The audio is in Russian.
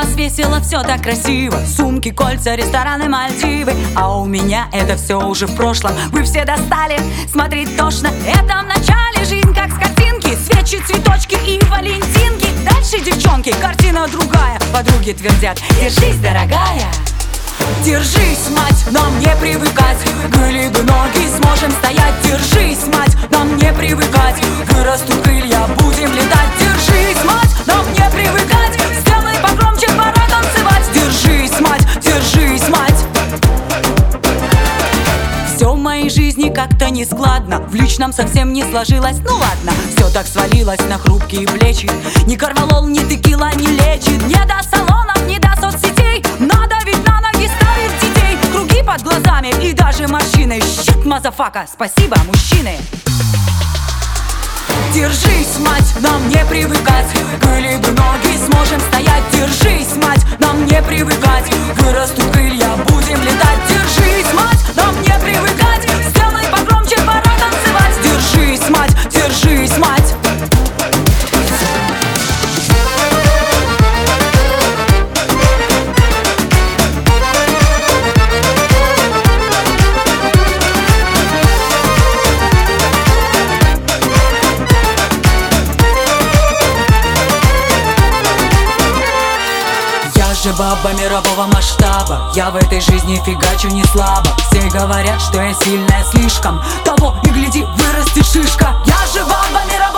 вас весело, все так красиво. Сумки, кольца, рестораны, Мальдивы. А у меня это все уже в прошлом. Вы все достали, смотреть тошно. Это в начале жизнь как с картинки. Свечи, цветочки и валентинки. Дальше, девчонки, картина другая. Подруги твердят: держись, дорогая. Держись, мать, нам не привыкать. Были бы ноги, сможем стоять. Держись, мать, нам не привыкать. Вырастут крылья, будем летать. Держись, мать, нам не привыкать. Сделай погромче, пора танцевать. Держись, мать, держись, мать. Все в моей жизни как-то нескладно. В личном совсем не сложилось, ну ладно. Все так свалилось на хрупкие плечи. Ни корвалол, ни текила не лечит. Не до салонов, не до соцсетей. Надо ведь на ноги ставить детей. Круги под глазами и даже морщины. Щит, мазафака, спасибо, мужчины. Держись, мать, нам не привыкать. Были бы ноги, сможем стоять. Держись, мать, нам не привыкать. Вырастут крылья, будем летать. Держись, мать, нам не привыкать. Сделай погромче, пора танцевать. Держись, мать, держись, мать. Я баба мирового масштаба. Я в этой жизни фигачу не слабо. Все говорят, что я сильная слишком. Того и гляди, вырастет шишка. Я же баба мирового